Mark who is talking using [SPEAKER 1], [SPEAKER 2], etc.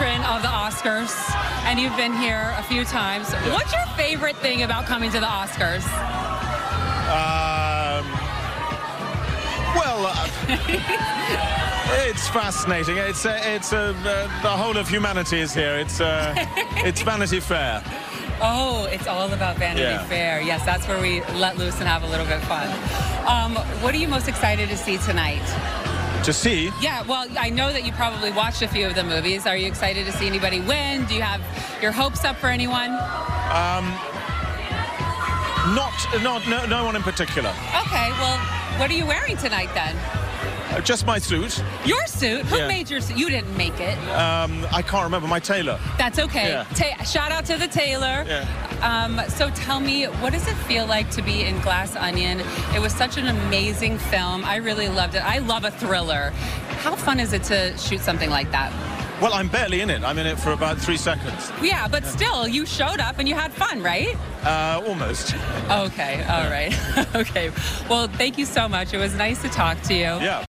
[SPEAKER 1] patron of the Oscars, and you've been here a few times.
[SPEAKER 2] Yeah.
[SPEAKER 1] What's your favorite thing about coming to the Oscars?
[SPEAKER 2] It's fascinating. The whole of humanity is here. It's Vanity Fair.
[SPEAKER 1] Oh, it's all about Vanity Fair. Yes, that's where we let loose and have a little bit of fun. What are you most excited to see tonight?
[SPEAKER 2] To see?
[SPEAKER 1] Yeah, well, I know that you probably watched a few of the movies. Are you excited to see anybody win? Do you have your hopes up for anyone?
[SPEAKER 2] No one in particular.
[SPEAKER 1] Okay, well, what are you wearing tonight then?
[SPEAKER 2] Just my suit.
[SPEAKER 1] Your suit? Who
[SPEAKER 2] Yeah.
[SPEAKER 1] made your suit? You didn't make it.
[SPEAKER 2] I can't remember, my tailor.
[SPEAKER 1] That's okay.
[SPEAKER 2] Yeah.
[SPEAKER 1] Shout out to the tailor.
[SPEAKER 2] Yeah.
[SPEAKER 1] So tell me, what does it feel like to be in Glass Onion? It was such an amazing film. I really loved it. I love a thriller. How fun is it to shoot something like that?
[SPEAKER 2] Well, I'm barely in it. I'm in it for about 3 seconds.
[SPEAKER 1] Yeah, but still, you showed up and you had fun, right?
[SPEAKER 2] Almost.
[SPEAKER 1] Okay, all right. Okay. Well, thank you so much. It was nice to talk to you.
[SPEAKER 2] Yeah.